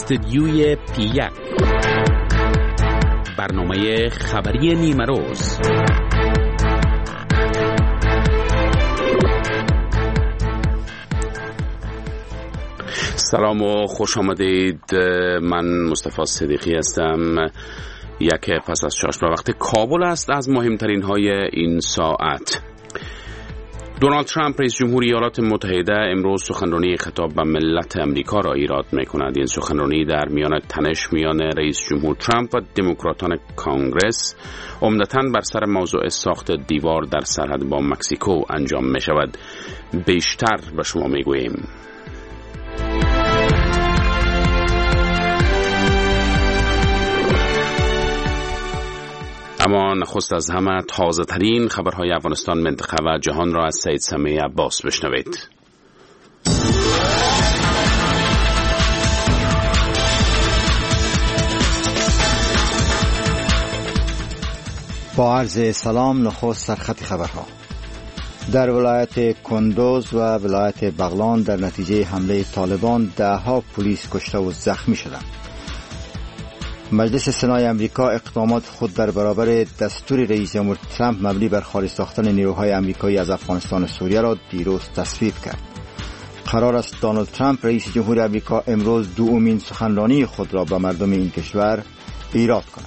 استدیوی پی1 برنامه خبری نیمه روز. سلام و خوش آمدید. من مصطفی صدیقی هستم. یک پس از چاشت وقت کابل است. از مهمترین های این ساعت: دونالد ترامپ رئیس جمهور ایالات متحده امروز سخنرانی خطاب به ملت امریکا را ایراد می‌کند. این سخنرانی در میان تنش میان رئیس جمهور ترامپ و دموکراتان کانگرس عمدتاً بر سر موضوع ساخت دیوار در سرحد با مکزیکو انجام می‌شود. بیشتر به شما می‌گوییم. اما نخست از همه تازه ترین خبرهای افغانستان، منطقه و جهان را از سید سمیع عباس بشنوید. با عرض سلام، نخست سرخط خبرها. در ولایت کندوز و ولایت بغلان در نتیجه حمله طالبان 10 پلیس کشته و زخمی شدند. مجلس سنای امریکا اقدامات خود در برابر دستور رئیس جمهور ترامپ مبنی بر خارج ساختن نیروهای امریکایی از افغانستان و سوریه را دیروز تصویب کرد. قرار است دونالد ترامپ رئیس جمهور امریکا امروز دومین سخنرانی خود را به مردم این کشور ایراد کند.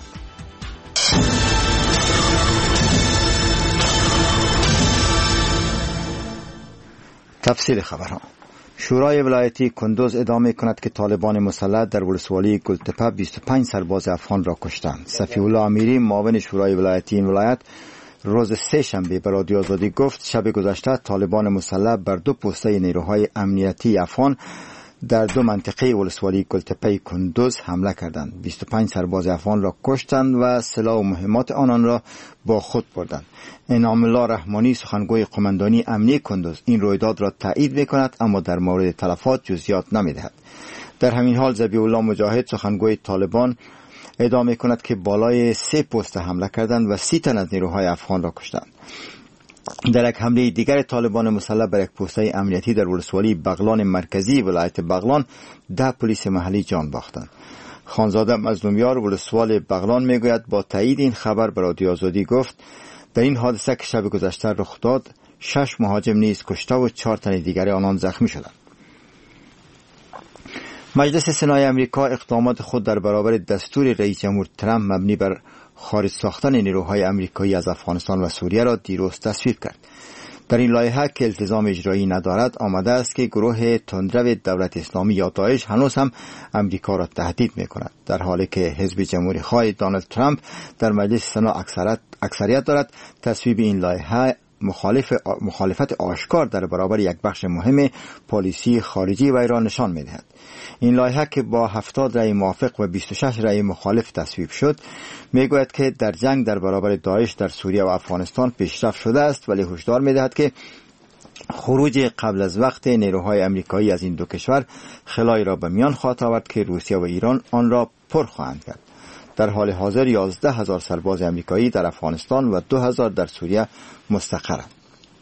تفصیل خبرها. شورای ولایتی کندوز ادامه کند که طالبان مسلح در ولسوالی گلتپه 25 سرباز افغان را کشتند. صفی الله امیری، معاون شورای ولایتی این ولایت، روز سه‌شنبه به رادیو آزادی گفت شب گذشته طالبان مسلح بر 2 پوسته نیروهای امنیتی افغان در 2 منطقه ولسوالی گلتپه کندوز حمله کردند. 25 سرباز افغان را کشتند و سلاح و مهمات آنان را با خود بردند. انعام الله رحمانی، سخنگوی قماندانی امنی کندوز، این رویداد را تایید می‌کند اما در مورد تلفات جزئیات نمی‌دهد. در همین حال ذبیح الله مجاهد، سخنگوی طالبان، ادعا کند که بالای 3 پست حمله کردند و 30 تن از نیروهای افغان را کشتند. در یک حمله دیگر طالبان مسلح بر یک پوسته امنیتی در ولسوالی بغلان مرکزی ولایت بغلان 10 پلیس محلی جان باختند. خانزاده مظلومیار ولسوال بغلان میگوید با تایید این خبر به رادیو آزادی گفت در این حادثه که شب گذشته رخ داد 6 مهاجم نیز کشته و 4 تن دیگر آنان زخمی شدند. مجلس سنای امریکا اقدامات خود در برابر دستور رئیس جمهور ترامپ مبنی بر خارج ساختن نیروهای امریکایی از افغانستان و سوریه را دیروز تصویب کرد. در این لایحه که التزام اجرایی ندارد آمده است که گروه تندرو دولت اسلامی یا داعش هنوز هم امریکا را تهدید می‌کند، در حالی که حزب جمهوری خواه دونالد ترامپ در مجلس سنا اکثریت دارد. تصویب این لایحه مخالفت آشکار در برابر یک بخش مهم پالیسی خارجی وی را نشان می‌دهد. این لایحه که با 70 رأی موافق و 26 رأی مخالف تصویب شد میگوید که در جنگ در برابر داعش در سوریه و افغانستان پیشرفت شده است، ولی هشدار می‌دهد که خروج قبل از وقت نیروهای امریکایی از این 2 کشور خلایی را به میان خواهد آورد که روسیه و ایران آن را پر خواهند کرد. در حال حاضر 11,000 سرباز امریکایی در افغانستان و 2,000 در سوریه مستقرند.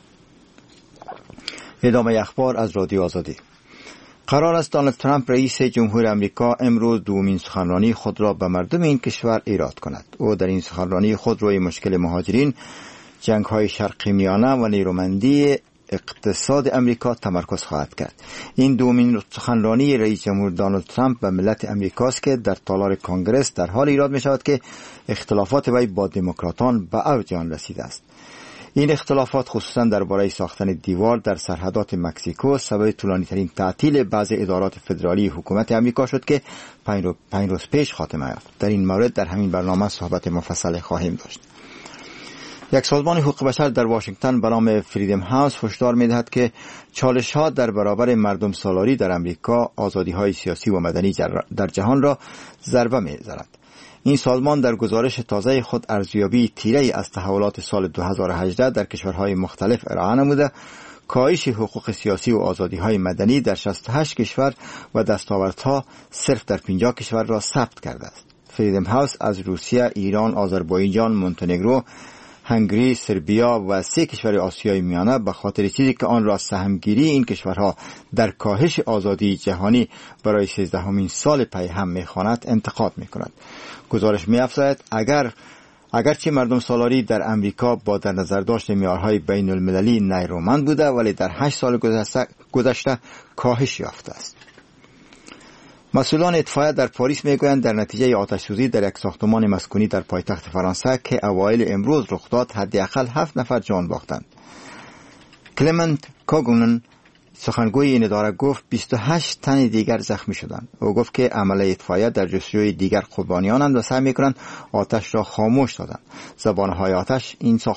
ادامه اخبار از رادیو آزادی. قرار است دونالد ترامپ رئیس جمهور امریکا امروز دومین سخنرانی خود را به مردم این کشور ایراد کند. او در این سخنرانی خود روی مشکل مهاجرین، جنگ‌های شرقی میانه و نیرومندی اقتصاد امریکا تمرکز خواهد کرد. این دومین سخنرانی رئیس جمهور دونالد ترامپ به ملت امریکاست که در تالار کنگره در حال ایراد می شود که اختلافات وی با دموکراتان به اوج آن رسیده است. این اختلافات خصوصا درباره ساختن دیوار در سرحدات مکزیکو سبب طولانی ترین تعطیل بعضی ادارات فدرالی حکومت امریکا شد که 5 روز پیش خاتمه یافت. در این مورد در همین برنامه صحبت مفصل خواهیم داشت. یک سازمان حقوق بشر در واشنگتن به نام فریدم هاوس هشدار می‌دهد که چالش‌ها در برابر مردم سالاری در امریکا آزادی‌های سیاسی و مدنی در جهان را ضربه می‌زند. این سازمان در گزارش تازه خود ارزیابی تیره از تحولات سال 2018 در کشورهای مختلف ارائه نموده، کاهش حقوق سیاسی و آزادی‌های مدنی در 68 کشور و دستاوردها صرف در 50 کشور را ثبت کرده است. فریدم هاوس از روسیه، ایران، آذربایجان، مونتنگرو، هنگری، سربیا و 3 کشور آسیای میانه به خاطر چیزی که آن را سهمگیری این کشورها در کاهش آزادی جهانی برای 13مین سال پی هم می‌خواند انتقاد می‌کند. گزارش می‌افزاید اگرچه مردم سالاری در امریکا با در نظر داشت معیارهای بین المللی نیرومند بوده، ولی در 8 سال گذشته کاهش یافته است. مسئولان اطفائیه در پاریس میگویند در نتیجه آتش سوزی در یک ساختمان مسکونی در پایتخت فرانسه که اوایل امروز رخ داد حداقل 7 نفر جان باختند. کلمنت کاگونن سخنگوی این اداره گفت 28 تن دیگر زخمی شدند. او گفت که عمل اطفائیه در جستجوی دیگر قربانیانند و سعی میکنند آتش را خاموش سازند. زبانهای آتش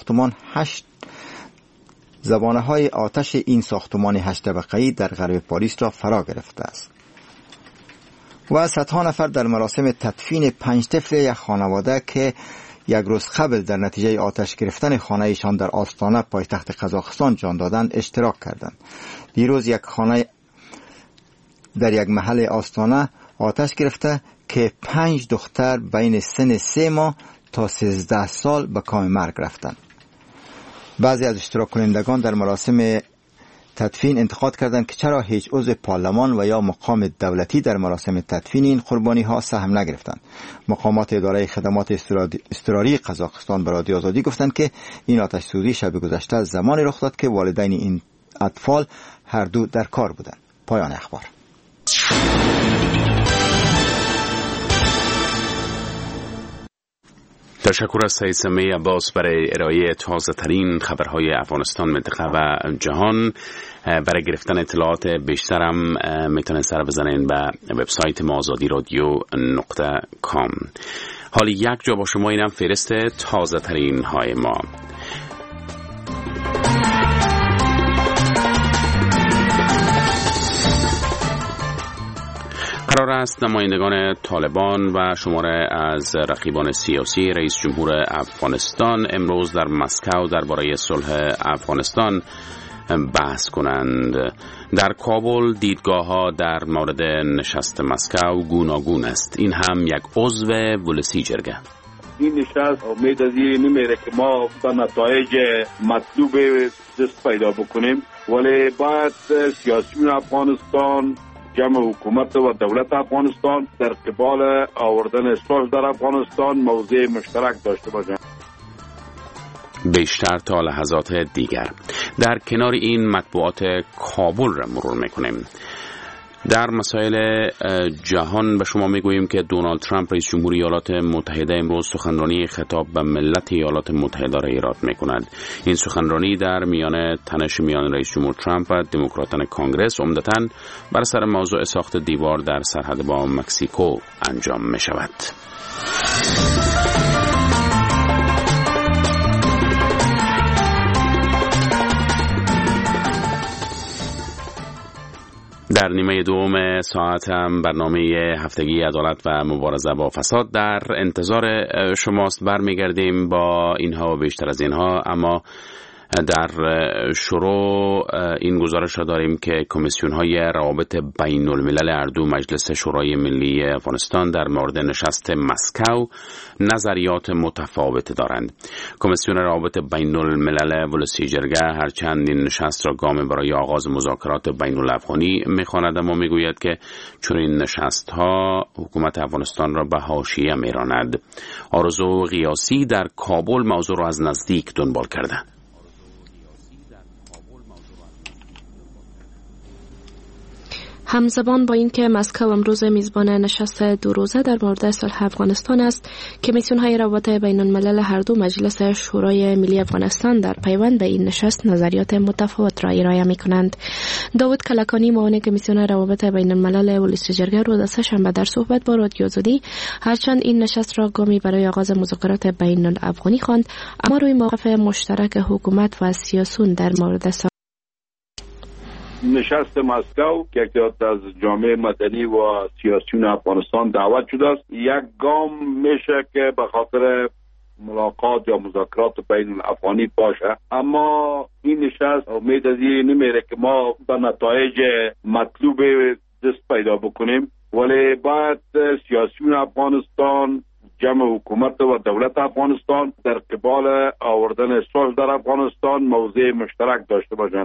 این ساختمان 8 طبقه‌ای در غرب پاریس را فرا گرفته است. و صدها نفر در مراسم تدفین 5 طفل یک خانواده که یک روز قبل در نتیجه آتش گرفتن خانه ایشان در آستانه پایتخت قزاقستان جان دادند اشتراک کردند. دیروز یک خانه در یک محل آستانه آتش گرفته که 5 دختر بین سن 3 ماه تا 13 سال به کام مرگ رفتند. بعضی از اشتراک کنندگان در مراسم تدفین انتقاد کردند که چرا هیچ عضو پارلمان و یا مقام دولتی در مراسم تدفین این قربانی ها سهم نگرفتند. مقامات اداره خدمات اضطراری قزاقستان به رادیو آزادی گفتند که این آتش سوزی شب گذشته زمانی رخ داد که والدین این اطفال هر دو در کار بودند. پایان اخبار. تشکر از سید سمیع عباس برای ارائه تازه ترین خبرهای افغانستان، منطقه و جهان. برای گرفتن اطلاعات بیشترم میتونید سر بزنین به وبسایت ما azadiradio.com. حالا یک جا با شما اینم فهرست تازه ترین های ما. قرار است نمایندگان طالبان و شماره از رقیبان سیاسی رئیس جمهور افغانستان امروز در مسکو درباره صلح افغانستان بحث کنند. در کابل دیدگاه‌ها در مورد نشست مسکو گوناگون است. این هم یک عضو ولسی جرگه. این نشست امید از این نمیره که ما به نتایج مطلوب دست پیدا بکنیم، ولی باید سیاسیون افغانستان، جمع حکومت و دولت افغانستان در قبال آوردن صلح در افغانستان موضع مشترک داشته باشند. بیشتر تا لحظات دیگر. در کنار این مطبوعات کابل را مرور میکنیم. در مسائل جهان به شما میگوییم که دونالد ترامپ رئیس جمهور ایالات متحده امروز سخنرانی خطاب به ملت ایالات متحده را ایراد میکند. این سخنرانی در میان تنش میان رئیس جمهور ترامپ و دموکراتان کانگرس عمدتاً بر سر موضوع ساخت دیوار در سرحد با مکزیکو انجام می شود. در نیمه دوم ساعت هم برنامه هفتگی عدالت و مبارزه با فساد در انتظار شماست. برمیگردیم با اینها و بیشتر از اینها، اما در شروع این گزارش را داریم که کمیسیون های روابط بین الملل هر دو مجلس شورای ملی افغانستان در مورد نشست مسکو نظریات متفاوت دارند. کمیسیون روابط بین الملل ولسی جرگه هرچند این نشست را گام برای آغاز مذاکرات بین الافغانی می‌خواند، اما میگوید که چون این نشست ها حکومت افغانستان را به حاشیه می‌راند. آرزو قیاسی در کابل موضوع را از نزدیک دنبال کرده. همزمان با اینکه مسکو امروز میزبان نشست 2 روزه در مورد صلح افغانستان است، کمیسیون‌های روابط بین الملل هر دو مجلس شورای ملی افغانستان در پیوند به این نشست نظریات متفاوت را ارائه می‌کنند. داود کلکانی معاون کمیسیون روابط بین الملل ولسی جرگه روز سه‌شنبه در صحبت با رادیو آزادی هرچند این نشست را گامی برای آغاز مذاکرات بین الافغانی خواند، اما روی موقف مشترک حکومت و سیاسیون در مورد نشست مسکو که یک از جامعه مدنی و سیاسیون افغانستان دعوت شده است، یک گام میشه که به خاطر ملاقات یا مذاکرات بین الافغانی باشه، اما این نشست امید از این نمیره که ما به نتایج مطلوب دست پیدا بکنیم، ولی باید سیاسیون افغانستان، جمع حکومت و دولت افغانستان در قبال آوردن صلح در افغانستان موضع مشترک داشته باشند.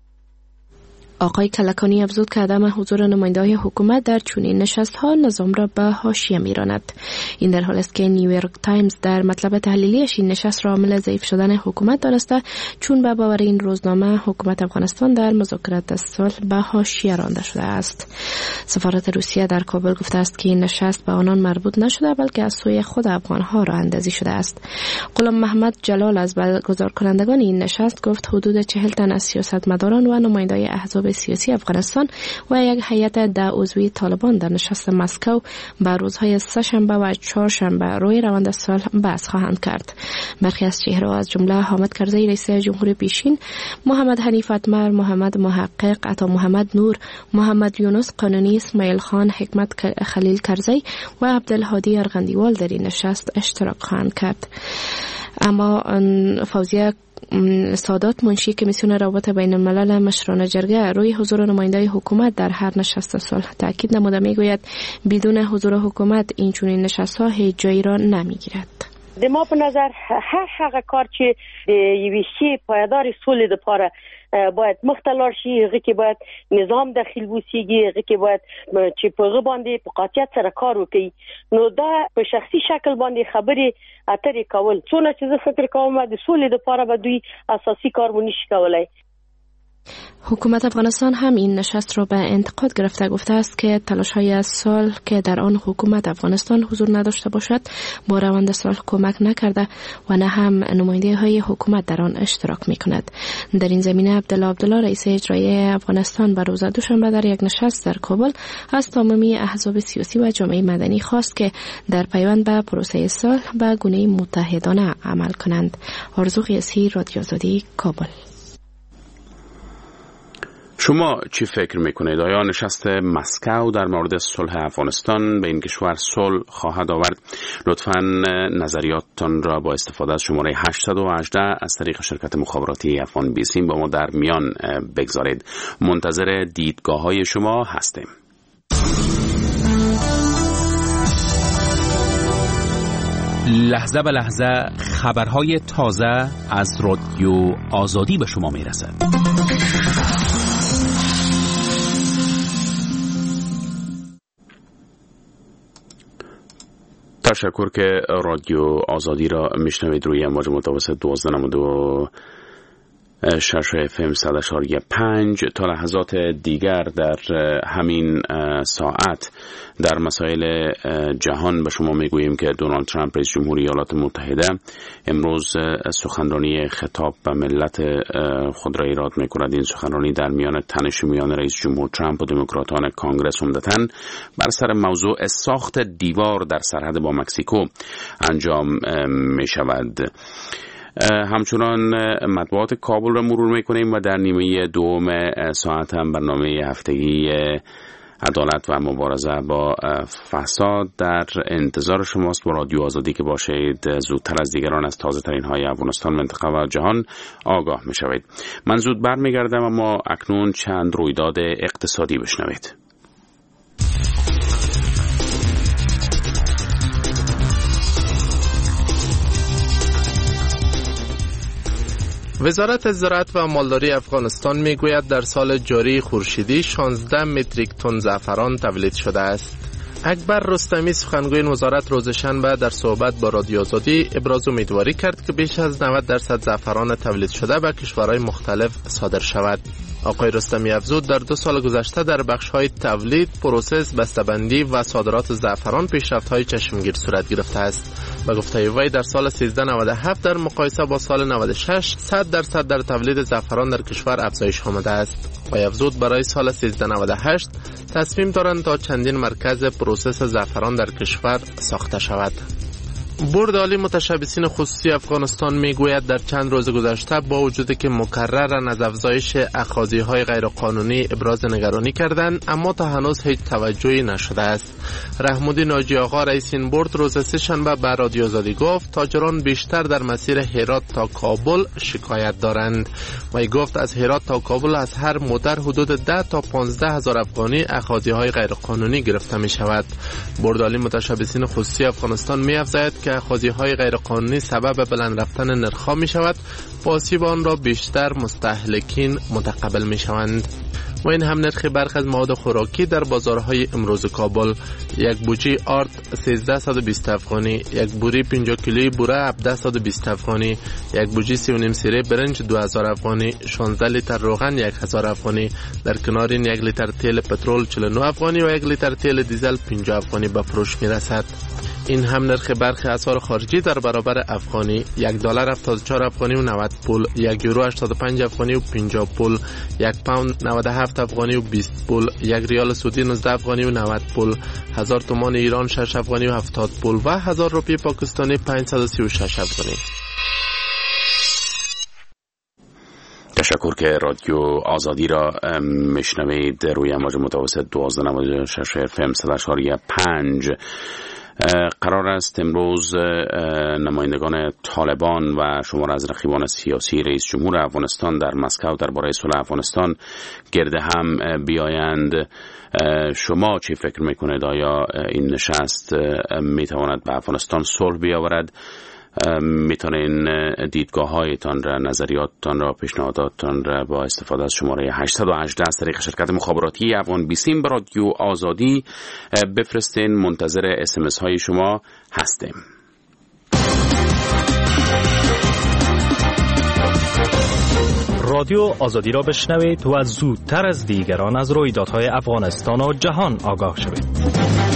آقای کلکانی افزود که عدم حضور نماینده‌های حکومت در چنین نشست‌ها نظام را به حاشیه می‌راند. این در حالی است که نیویورک تایمز در مطلب تحلیلیش این نشست را عامل ضعیف شدن حکومت دانسته، چون به باور این روزنامه حکومت افغانستان در مذاکرات صلح به حاشیه رانده شده است. سفارت روسیه در کابل گفته است که این نشست به آنان مربوط نشده بلکه از سوی خود افغان‌ها راه اندازی شده است. غلام محمد جلال از برگزار کنندگان این نشست گفت حدود 40 تن از سیاستمداران و نماینده‌های احزاب سیاسی افغانستان و یک هیئت 10 عضوی طالبان در نشست مسکو به روزهای سه‌شنبه و چهارشنبه روی روند صلح بحث خواهند کرد. برخی از چهره‌ها از جمله حامد کرزی رئیس جمهور پیشین، محمد حنیف اتمر، محمد محقق، عطا محمد نور، محمد یونس قانونی، اسماعیل خان، حکمت خلیل کرزی و عبدالهادی ارغندیوال در این نشست اشتراک خواهند کرد. اما فوزیه سادات منشی کمیسیون روابط بین الملل مشران جرگه روی حضور نماینده‌های حکومت در هر نشست صلح تاکید نموده میگوید بدون حضور حکومت این چنین نشست‌ها هیچ جایی را نمیگیرد. د ما په نظر هغه کار چې د یوشي پایدار صلح لپاره باید مختلار شي، هغه کې باید نظام داخل وسیږي، هغه کې باید چې په هغه باندې په قاطعیت سره کار وکړي. نو دا په شخصي شکل باندې خبرې اترې کول څونه چې زه فکر کوم د صلح لپاره به دوی اساسي کار ونشي کولای. حکومت افغانستان هم این نشست را به انتقاد گرفته گفته است که تلاش‌های صلح که در آن حکومت افغانستان حضور نداشته باشد با روند صلح کمک نکرده و نه هم نماینده‌های حکومت در آن اشتراک می‌کند. در این زمینه عبدالله رئیس اجرایی افغانستان به روز دوشنبه در یک نشست در کابل از تمامی احزاب سیاسی و جامعه مدنی خواست که در پیوند به پروسه صلح به گونه متحدانه عمل کنند. آرزو قیاسی، رادیو آزادی، کابل. شما چی فکر میکنید؟ آیا نشست مسکو در مورد صلح افغانستان به این کشور صلح خواهد آورد؟ لطفاً نظریاتتان را با استفاده از شماره 818 از طریق شرکت مخابراتی افغان بیسیم با ما در میان بگذارید. منتظر دیدگاه های شما هستیم. لحظه به لحظه خبرهای تازه از رادیو آزادی به شما میرسد. تشکر که رادیو آزادی را میشنوید روی امواج متوسط 1292 شش FM 100.5 تا لحظات دیگر در همین ساعت در مسائل جهان به شما میگوییم که دونالد ترامپ رئیس جمهوری ایالات متحده امروز سخنرانی خطاب به ملت خود را ایراد میکند. این سخنرانی در میان تنش میان رئیس جمهور ترامپ و دموکراتان کانگرس عمدتاً بر سر موضوع ساخت دیوار در سرحد با مکزیکو انجام می شود. همچنان مطبوعات کابل را مرور میکنیم و در نیمه دوم ساعت هم برنامه هفتگی عدالت و مبارزه با فساد در انتظار شماست. با رادیو آزادی که باشید زودتر از دیگران از تازه ترین های افغانستان، منطقه و جهان آگاه میشوید. من زود برمیگردم اما اکنون چند رویداد اقتصادی بشنوید. وزارت زراعت و مالداری افغانستان میگوید در سال جاری خورشیدی 16 متریک تن زعفران تولید شده است. اکبر رستمی سخنگوی این وزارت روز شنبه در صحبت با رادیو آزادی ابراز امیدواری کرد که بیش از 90% زعفران تولید شده به کشورهای مختلف صادر شود. آقای رستمی افزود در 2 سال گذشته در بخش‌های تولید، پروسس، بسته‌بندی و صادرات زعفران پیشرفت‌های چشمگیر صورت گرفته است. به گفته وی در سال 1397 در مقایسه با سال 96 100% در تولید زعفران در کشور افزایش آمده است. وی افزود برای سال 1398 تصمیم دارند تا چندین مرکز پروسس زعفران در کشور ساخته شود. بورد عالی متشبثین خصوصی افغانستان میگوید در چند روز گذشته با وجودی که مکررن از افزایش اخاذی‌های غیرقانونی ابراز نگرانی کردند، اما تا هنوز هیچ توجهی نشده است. رحمودی ناجی آقا رئیس این بورد روز سه‌شنبه به رادیو آزادی گفت تاجران بیشتر در مسیر هرات تا کابل شکایت دارند. وی گفت از هرات تا کابل از هر مدر حدود 10 تا 15 هزار افغانی اخاذی‌های غیرقانونی گرفته می شود. بورد عالی متشبثین خصوصی افغانستان می افزاید که اخاذی‌های غیرقانونی سبب بلند رفتن نرخ‌ها می شود و آسیب آن را بیشتر مستهلکین متقبل می شوند. و این هم نرخ برخی از مواد خوراکی در بازارهای امروز کابل: یک بوجی آرد 1320 افغانی، یک بوری 50 کیلویی بوره 1720 افغانی، یک بوجی 3.5 سیره برنج 2000 افغانی، 16 لیتر روغن 1000 افغانی. در کنار این 1 لیتر تیل پترول 49 افغانی و 1 لیتر تیل دیزل 50 افغانی به فروش می رسد. این هم نرخ برخی اسعار خارجی در برابر افغانی: $1 74 افغانی و 90 پول، یک یورو 85 افغانی و 50 پول، یک پوند 97 افغانی و 20 پول، یک ریال سعودی 19 افغانی و 90 پول، 1000 تومان ایران 6 افغانی و 70 پول و 1000 روپیه پاکستانی 536 افغانی. تشکر که رادیو آزادی را میشنوید روی امواج متوسط 1296 FM 100.5. قرار است امروز نمایندگان طالبان و شمار از رقیبان سیاسی رئیس جمهور افغانستان در مسکو درباره صلح افغانستان گرد هم بیایند. شما چی فکر میکنید؟ آیا این نشست میتواند به افغانستان صلح بیاورد؟ میتونین دیدگاه هایتان را، نظریاتتان را، پیشنهاداتتان را با استفاده از شماره 818 از طریق شرکت مخابراتی افغان بیسیم به رادیو آزادی بفرستین. منتظر SMS های شما هستیم. رادیو آزادی را بشنوید و زودتر از دیگران از رویدادهای افغانستان و جهان آگاه شوید.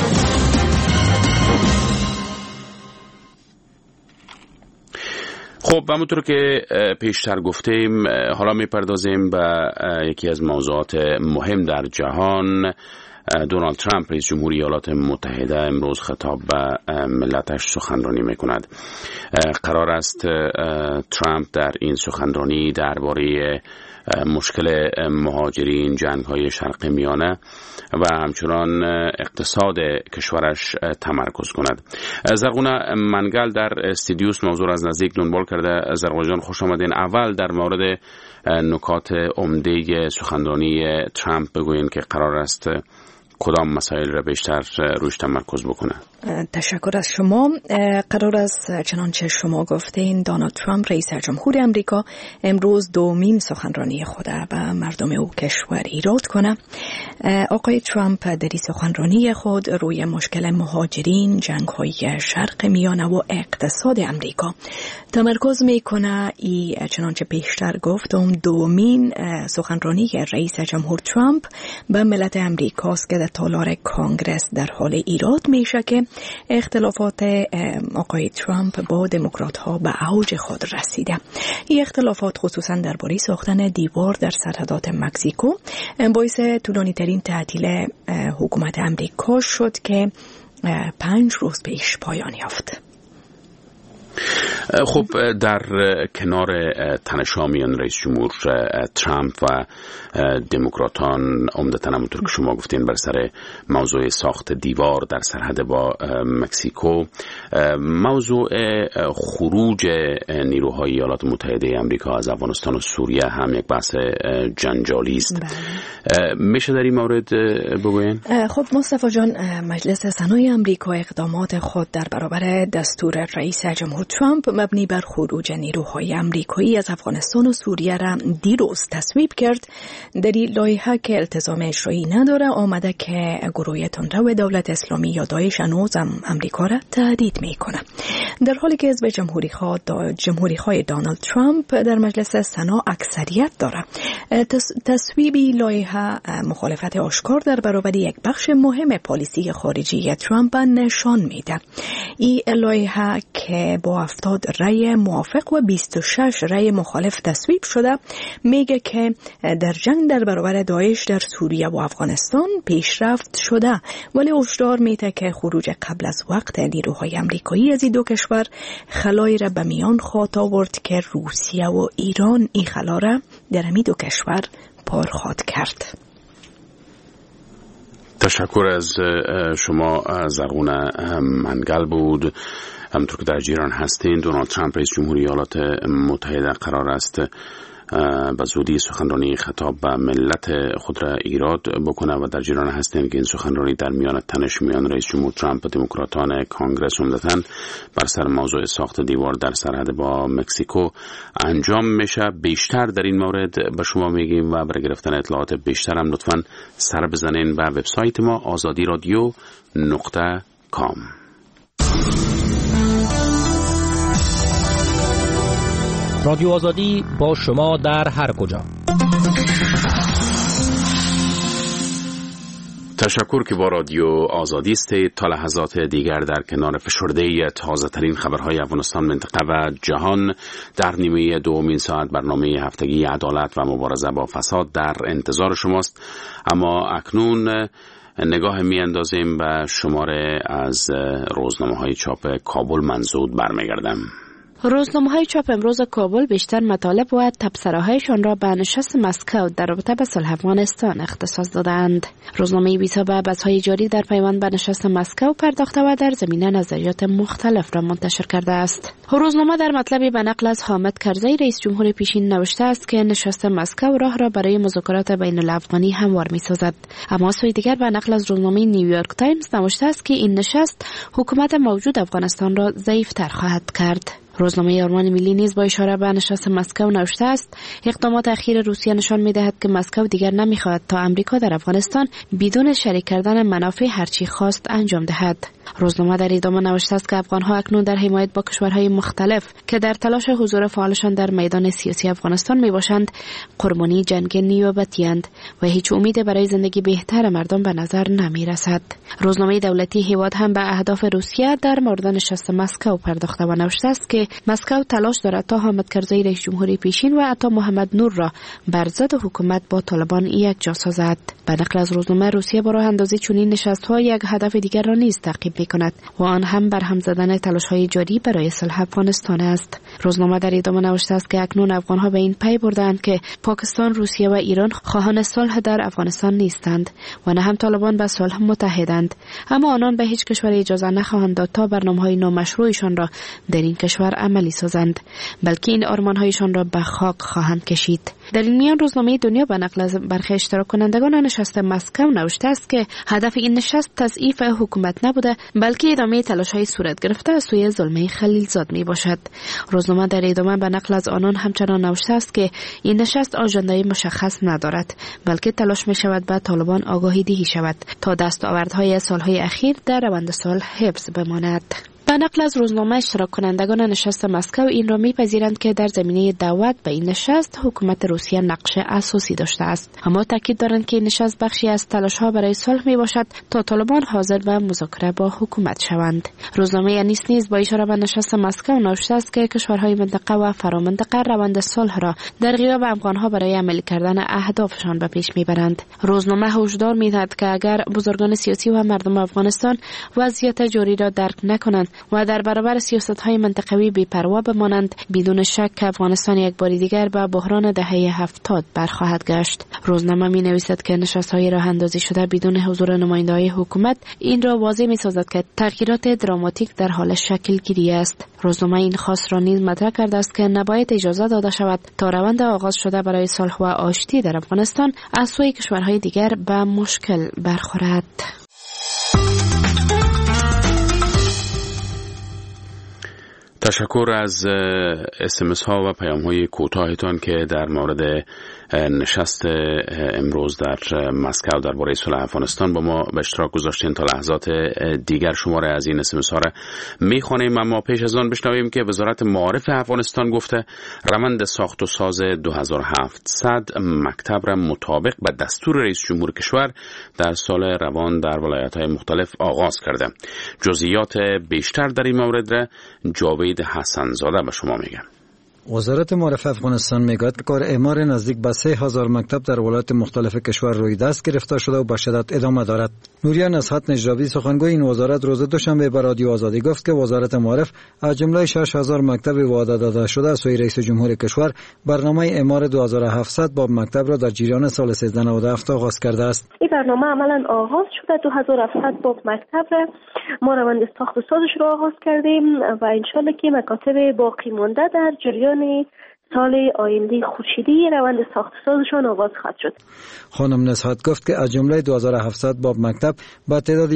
خب همونطور که پیشتر گفتیم، حالا میپردازیم به یکی از موضوعات مهم در جهان. دونالد ترامپ رئیس جمهوری ایالات متحده امروز خطاب به ملتش سخنرانی میکند. قرار است ترامپ در این سخنرانی درباره مشکل مهاجرین، جنگ‌های شرق میانه و همچنان اقتصاد کشورش تمرکز کند. زرغونه منگل در استودیوس موضوع از نزدیک دنبال کرده. زرغونه جان خوش آمدین. اول در مورد نکات عمده سخنرانی ترامپ بگوین که قرار است کدام مسائل را بیشتر روش تمرکز بکنه. تشکر از شما. قرار است چنانچه شما گفتین دونالد ترامپ رئیس جمهور امریکا امروز دومین سخنرانی خود به مردم او کشور ایراد کنه. آقای ترامپ در این سخنرانی خود روی مشکل مهاجرین، جنگ‌های شرق میانه و اقتصاد امریکا تمرکز میکنه. چنانچه پیشتر گفتم دومین سخنرانی رئیس جمهور ترامپ به ملت امریکاست که در تالار کانگرس در حال ایراد میشه که اختلافات آقای ترامپ با دموکرات ها به اوج خود رسیده. این اختلافات خصوصا درباره ساختن دیوار در سرحدات مکزیکو باعث طولانی ترین تعطیل حکومت امریکا شد که 5 روز پیش پایان یافت. خب در کنار تنش‌ها میان رئیس جمهور ترامپ و دموکراتان، عمدتاً همونطور که شما گفتین بر سر موضوع ساخت دیوار در سرحد با مکزیکو، موضوع خروج نیروهای ایالات متحده آمریکا از افغانستان و سوریه هم یک بحث جنجالی است. میشه در این مورد بگوین؟ خب مصطفی جان، مجلس سنای آمریکا اقدامات خود در برابر دستور رئیس جمهور ترامپ مبنی بر خروج نیروهای آمریکایی از افغانستان و سوریه را دیروز تصویب کرد. در این لایحه که التزام اجرایی نداره آمده که گروه تندرو دولت اسلامی یا داعش هنوز آمریکا را تهدید میکنه. در حالی که حزب جمهوری‌خواه دونالد ترامپ در مجلس سنا اکثریت داره، تصویبی لایحه مخالفت آشکار در برابر یک بخش مهم پالیسی خارجی ترامپ نشان میده. این لایحه که با با 70 رأی موافق و 26 رأی مخالف تصویب شده. میگه که در جنگ در برابر داعش در سوریه و افغانستان پیشرفت شده، ولی هشدار میده که خروج قبل از وقت نیروهای امریکایی از این دو کشور خلایی را به میان خواهد آورد که روسیه و ایران این خلا را در این دو کشور پر خواهد کرد. تشکر از شما. زرغون منگل بود. همونطور که در جریان هستین، دونالد ترامپ رئیس جمهوری ایالات متحده قرار است به زودی سخنرانی خطاب به ملت خود را ایراد بکنه و در جریان هستیم که این سخنرانی در میان تنش میان رئیس جمهور ترامپ و دموکراتان کانگرس عمدتاً بر سر موضوع ساخت دیوار در سرحد با مکزیکو انجام میشه. بیشتر در این مورد به شما میگیم و برای گرفتن اطلاعات بیشتر هم لطفاً سر بزنین به وبسایت ما azadiradio.com. رادیو آزادی با شما در هر کجا. تشکر که با رادیو آزادی استید. تا لحظات دیگر در کنار فشرده تازه ترین خبرهای افغانستان، منطقه و جهان در نیمه دومین ساعت برنامه هفتگی عدالت و مبارزه با فساد در انتظار شماست. اما اکنون نگاه می اندازیم به شماره از روزنامه‌های چاپ کابل منزود برمیگردم. روزنامه‌های چاپ امروز کابل بیشتر مطالب و تبصره‌هایشان را به نشست مسکو در رابطه با صلح افغانستان اختصاص دادند. روزنامه بیتا به بحث‌های جاری در پیوند به نشست مسکو پرداخته و در زمینه نظریات مختلف را منتشر کرده است. روزنامه در مطلبی به نقل از حامد کرزی رئیس جمهور پیشین نوشته است که نشست مسکو راه را برای مذاکرات بین الافغانی هموار می‌سازد. اما سوی دیگر به نقل از روزنامه نیویورک تایمز نوشته است که این نشست حکومت موجود افغانستان را ضعیف‌تر خواهد کرد. روزنامه آرمان ملی نیز با اشاره به نشست مسکو نوشته است اقدامات اخیر روسیه نشان می‌دهد که مسکو دیگر نمی‌خواهد تا آمریکا در افغانستان بدون شریک کردن منافع هرچی خواست انجام دهد. روزنامه در ادامه نوشته است که افغان‌ها اکنون در حمایت با کشورهای مختلف که در تلاش حضور فعالشان در میدان سیاسی افغانستان میباشند قربانی جنگ نیابتی‌اند و هیچ امیدی برای زندگی بهتر مردم به نظر نمی‌رسد. روزنامه دولتی هیواد هم به اهداف روسیه در مورد نشست مسکو پرداخته و نوشته است که مسکو تلاش دارد تا حامد کرزی رئیس جمهوری پیشین و عطا محمد نور را بر ضد حکومت با طالبان یکجا سازد. به نقل از روزنامه روسیه با راه اندازی چنین نشست‌ها یک هدف دیگر را نیز تعقیب می‌کند و آن هم برهم زدن تلاش‌های جاری برای صلح افغانستان است. روزنامه در ادامه نوشته است که اکنون افغان‌ها به این پی بردند که پاکستان، روسیه و ایران خواهان صلح در افغانستان نیستند و نه هم طالبان به صلح متحدند، اما آنان به هیچ کشور اجازه نخواهند داد تا برنامه‌های نامشروعشان را در این کشور عملی سازند، بلکه این آرمان‌هایشان را به خاک خواهند کشید. در این میان روزنامه دنیا به نقل از برخی اشتراک کنندگان نشست مسکو نوشته است که هدف این نشست تضعیف حکومت نبوده، بلکه ادامه تلاش‌های صورت گرفته از سوی زلمه خلیلزاد می باشد. روزنامه در ادامه به نقل از آنان همچنان نوشته است که این نشست آژانده‌ای مشخص ندارد، بلکه تلاش می شود به طالبان آگاهی دهی شود تا دستاوردهای سالهای اخیر در روند صلح حفظ بماند. به نقل از روزنامه اشتراک کنندگان نشست مسکو این را می‌پذیرند که در زمینه دعوت به این نشست حکومت روسیه نقش اساسی داشته است، اما تاکید دارند که این نشست بخشی از تلاش‌ها برای صلح میباشد تا طالبان حاضر به مذاکره با حکومت شوند. روزنامه انیس نیز با اشاره به نشست مسکو نوشته است که کشورهای منطقه و فرامنطقه روند صلح را در غیاب افغان‌ها برای عملی کردن اهدافشان به پیش میبرند. روزنامه هشدار می‌دهد که اگر بزرگان سیاسی و مردم افغانستان وضعیت جاری را درک نکنند و در برابر سیاست‌های منطقوی بی‌پروا بمانند، بدون شک افغانستان یک بار دیگر به بحران دهه 70 برخواهد گشت. روزنامه می‌نویسد که نشست‌های راه اندازی شده بدون حضور نماینده‌های حکومت این را واضح می‌سازد که تغییرات دراماتیک در حال شکل گیری است. روزنامه این خواست را نیز مطرح کرده است که نباید اجازه داده شود تا روند آغاز شده برای صلح و آشتی در افغانستان از سوی کشورهای دیگر به مشکل برخورد. تشکر از SMS ها و پیام های کوتاهتان که در مورد نشست امروز در مسکو درباره صلح افغانستان با ما به اشتراک گذاشتین. تا لحظات دیگر شماره از این SMS ها را میخوانیم، اما پیش از آن بشنویم که وزارت معارف افغانستان گفته روند ساخت و ساز 2700 مکتب را مطابق به دستور رئیس جمهور کشور در سال روان در ولایت‌های مختلف آغاز کرده. جزئیات بیشتر در این مورد را جاوید حمید حسنزاده به شما میگم. وزارت معارف افغانستان میگوید که کار اعمار نزدیک به 3000 مکتب در ولایات مختلف کشور روی دست گرفته شده و به شدت ادامه دارد. نوریا نصحت نجرابی سخنگوی این وزارت روز دوشنبه به رادیو آزادی گفت که وزارت معارف از جمله 6000 مکتب وعده داده شده از سوی رئیس جمهور کشور برنامه اعمار 2700 باب مکتب را در جریان سال 1397 آغاز کرده است. این برنامه عملا آغاز شده. 2700 باب مکتب را ما روند ساخت و سازش را آغاز کردیم و ان شاءالله که مکاتب باقی مانده در جریان سال آینده خورشیدی روند ساخت و سازشان آغاز خواهد شد. خانم نصحت گفت که از جمله 2700 باب مکتب با تعداد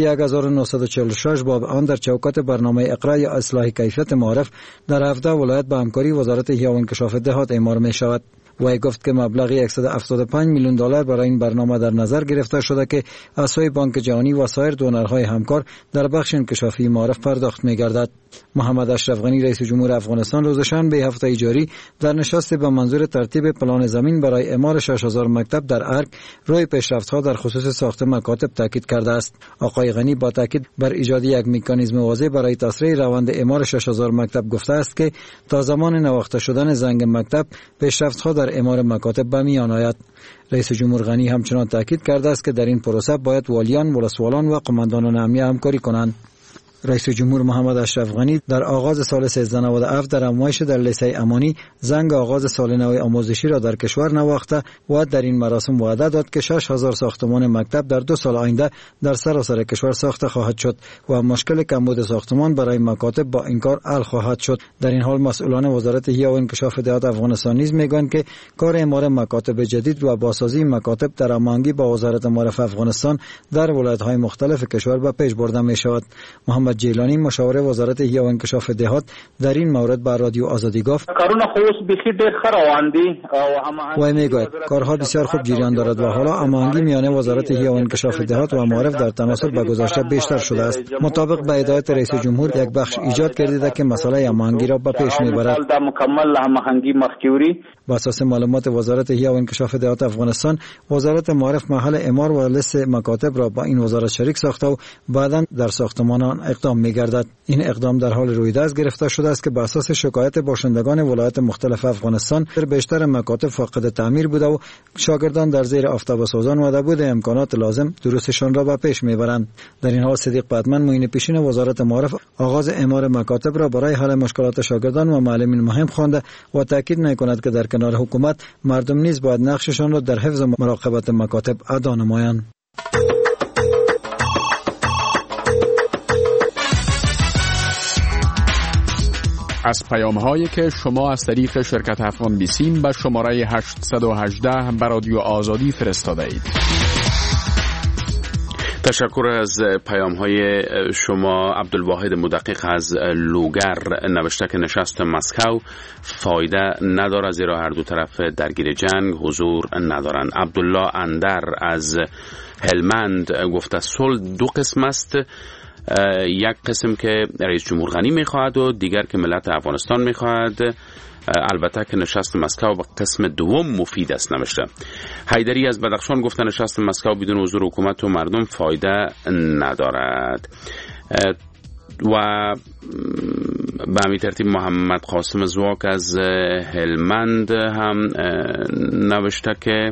1946 باب آن در چوکات برنامه اقرا یا اصلاح کیفیت معارف در 17 ولایت با همکاری وزارت احیا و انکشاف دهات اعمار می شود. وی گفت که مبلغ 175 میلیون دلار برای این برنامه در نظر گرفته شده که از سوی بانک جهانی و سایر دونرهای همکار در بخش انکشافی معارف پرداخت می‌گردد. محمد اشرف غنی رئیس جمهور افغانستان روز شنبه هفته جاری در نشست به منظور ترتیب پلان زمین برای اعمار 6000 مکتب در ارگ روی پیشرفت‌ها در خصوص ساخت مکاتب تاکید کرده است. آقای غنی با تاکید بر ایجاد یک مکانیزم واضح برای تسریع روند اعمار 6000 مکتب گفته است که تا زمان نواخته شدن زنگ مکتب پیشرفت‌ها در اعمار مکاتب به میان آید. رئیس جمهور غنی همچنان تاکید کرده است که در این پروسه باید والیان، ولسوالان و قماندانان امنیه همکاری کنند. رئیس جمهور محمد اشرف غنی در آغاز سال 1397 در نمایش در لیسه امانی زنگ آغاز سال نو آموزشی را در کشور نواخته و در این مراسم وعده داد که 6000 ساختمان مکتب در 2 سال آینده در سراسر کشور ساخته خواهد شد و مشکل کمبود ساختمان برای مکاتب با این کار حل خواهد شد. در این حال مسئولان وزارت احیا و انکشاف دهات افغانستان نیز میگویند که کار اعمار مکاتب جدید و بازسازی مکاتب در هماهنگی با وزارت معارف افغانستان در ولایت‌های مختلف کشور به پیش برده می‌شود. محمد جیلانی مشاور وزارت احیا و انکشاف دهات در این مورد به رادیو آزادی گفت کارونه خوش بسیار ډیر ښه روان دي و میگوید کارها بسیار خوب جریان دارد و حالا هماهنگی میان وزارت احیا و انکشاف دهات و معارف در تناسب با گذشته بیشتر شده است. مطابق به هدایت رئیس جمهور یک بخش ایجاد گردیده که مسئله هماهنگی را به پیش میبرد. بر اساس معلومات وزارت احیا و انکشاف دهات افغانستان، وزارت معارف محل اعمار و لیست مکاتب را با این وزارت شریک ساخته و بعداً در ساختمانان اقدام می‌گردد. این اقدام در حال رویداد گرفته شده است که بر اساس شکایت باشندگان ولایات مختلف افغانستان بیشتر مکاتب فاقد تعمیر بوده و شاگردان در زیر آفتاب سوزان و نبود امکانات لازم دروسشان را به پیش میبرند. در این حال صدیق پدمن معین پیشین وزارت معارف آغاز اعمار مکاتب را برای حل مشکلات شاگردان و معلمین مهم خوانده و تاکید می‌کند که در کنار حکومت مردم نیز باید نقششان را در حفظ و مراقبت مکاتب ادا نمایند. از پیام‌هایی که شما از طریق شرکت افغان بیسیم به شماره 818 به رادیو آزادی فرستاده اید. تشکر از پیام‌های شما. عبدالواحد مدقق از لوگر نوشته که نشست مسکو فایده نداره زیرا هر دو طرف درگیر جنگ حضور ندارند. عبدالله اندر از هلمند گفته صلح 2 قسم است، یک قسم که رئیس جمهور غنی میخواهد و دیگر که ملت افغانستان میخواهد. البته که نشست مسکو به قسم دوم مفید است نوشته. حیدری از بدخشان گفته نشست مسکو بدون حضور حکومت و مردم فایده ندارد. و به همین ترتیب محمد قاسم زواک از هلمند هم نوشته که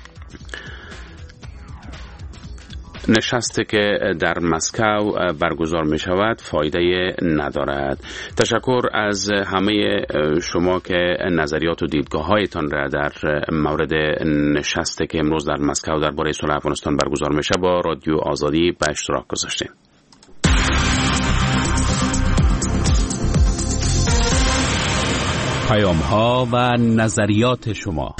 نشستی که در مسکو برگزار می شود فایده ندارد. تشکر از همه شما که نظریات و دیدگاه هایتان را در مورد نشستی که امروز در مسکو درباره صلح افغانستان برگزار می شود با رادیو آزادی به اشتراک گذاشتید. پیام ها و نظریات شما.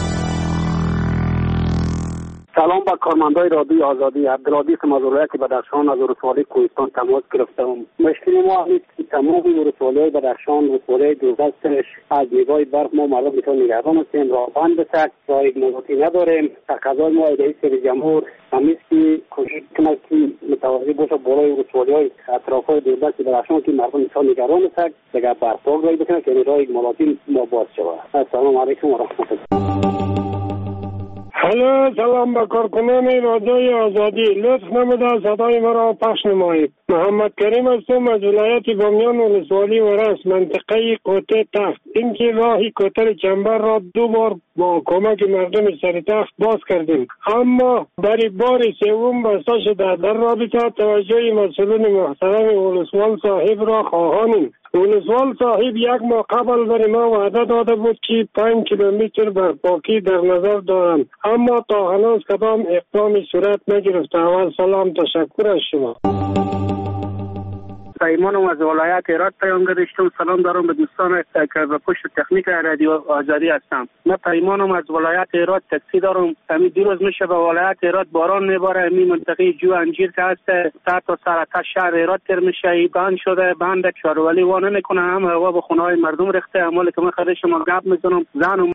سلام با کارمندای رادیو آزادی. عبدالعزیز از ولایت بدخشان از ولسوالی کوهستان تماس گرفتم. مشکل ما همین تمام ولسوالی بدخشان ولسوالی دوزدستش از نگاه برق ما مردم بسیار نگران هستیم. راه بند بسد راه مواصلاتی نداریم. تقاضای ما رئیس جمهور همین که کوشش کنه که متوازی باشه بالای ولسوالی‌های اطرافای دوزدست بدخشان که مردم بسیار نگران هستند دیگه برپا راه بکنه که راه مواصلاتی ما باز شود. السلام علیکم و رحمت الله. حالا سلام به کارکنان رادیوی آزادی. لطف نموده صدای مرا پخش نمایید. محمد کریم هستم از ولایت بامیان ولسوالی ورس منطقه کوته تخت. اینکه راهی کوتل چنبر را 2 بار با کمک مردم سر تخت باز کردیم، اما برای بار سوم بسته شده. در رابطه توجه مسئولین محترم ولسوال صاحب را خواهانیم. ولسوال صاحب 1 ماه قبل برای ما وعده داده بود که 5 کیلومتر برپاکی در نظر دارم، اما تا هنوز کدام اقدامی صورت نگرفته. اول سلام، تشکر از شما. پیمانم از ولایت هرات پیام گرفتم. سلام دارم به دوستان که به پشت تکنیک رادیو آزادی هستم. من پیمانم از ولایت هرات تاکسی دارم. همین دیروز میشه به ولایت هرات باران میباره. همین منطقه جو انجیر که هست تا سرتا شهر هرات تر میشه بند شده. بند چارولی وانه نکنه، هم هوا به خونه های مردم رخته. عمالی که من خیلی شما گپ میزنم زنم